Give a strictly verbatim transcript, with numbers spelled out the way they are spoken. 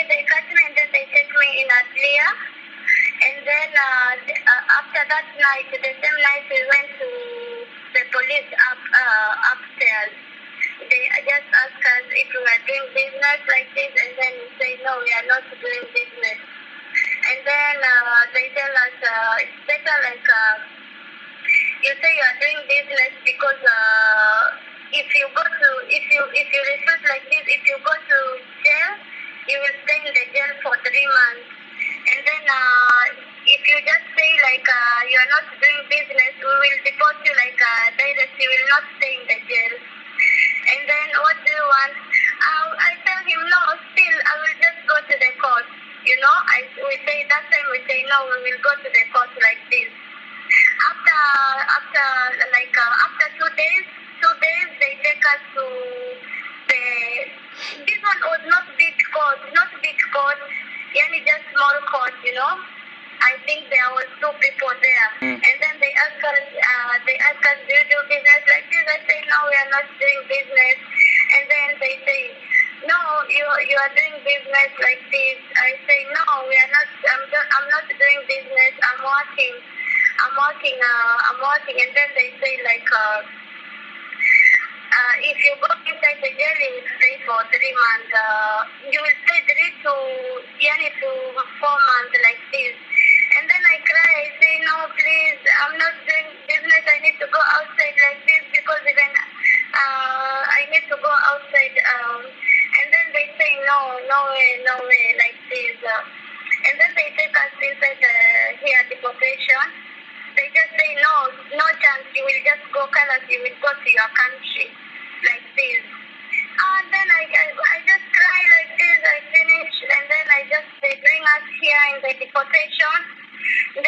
they catch me and then they take me in a clear. And then uh, th- uh, after that night, the same night we went to the police up uh, upstairs. They just asked us if we were doing business like this, and then we say no, we are not doing business. And then uh, they tell us uh, it's better like uh, you say you are doing business because uh, if you go to if you if you refuse like this, if you go to jail, you will stay in the jail for three months. And then uh, if you just say like uh, you are not doing business, we will deport you like uh, direct. You will not stay in the jail. And then what do you want? Uh, I tell him no. Still, I will just go to the court. You know, I we say that time we say no. We will go to the court like this. After after like uh, after two days, two days they take us to the. This one was not big court, not big court. Yani just small court, you know. I think there was two people there, Mm. and then they ask us, uh, they ask us, do you do business like this? I say no, we are not doing business. And then they say, no, you you are doing business like this. I say no, we are not. I'm do- I'm not doing business. I'm working. I'm working. Uh, I'm working. And then they say like. Uh, uh, if you go inside the jail, you will stay for three months. Uh, you will stay three to yani to four months like this. And then I cry. I say, no, please, I'm not doing business. I need to go outside like this because even uh, I need to go outside. Um, and then they say, no, no way, no way, like this. Uh, and then they take us inside the here deportation. They just say, no, no chance, you will just go, Carlos, you will go to your country, like this. And then I, I, I just cry like this, I finish, and then I just, they bring us here in the deportation.